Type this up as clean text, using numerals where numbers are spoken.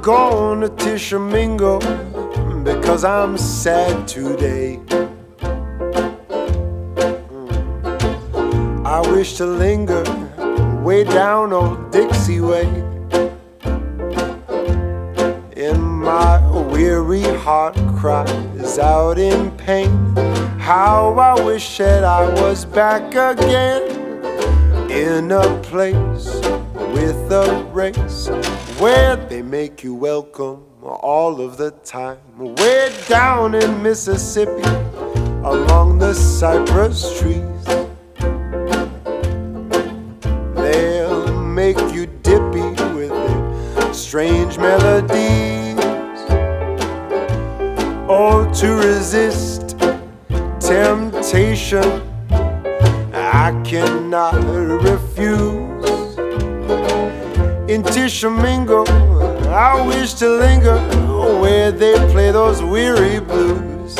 going to Tishomingo because I'm sad today. I wish to linger way down old Dixie Way. And my weary heart cries out in pain. How I wish that I was back again in a place with a race where they make you welcome all of the time. Way down in Mississippi along the cypress trees, they'll make you dippy with their strange melodies. Oh, to resist temptation I cannot refuse. In Tishomingo I wish to linger where they play those weary blues.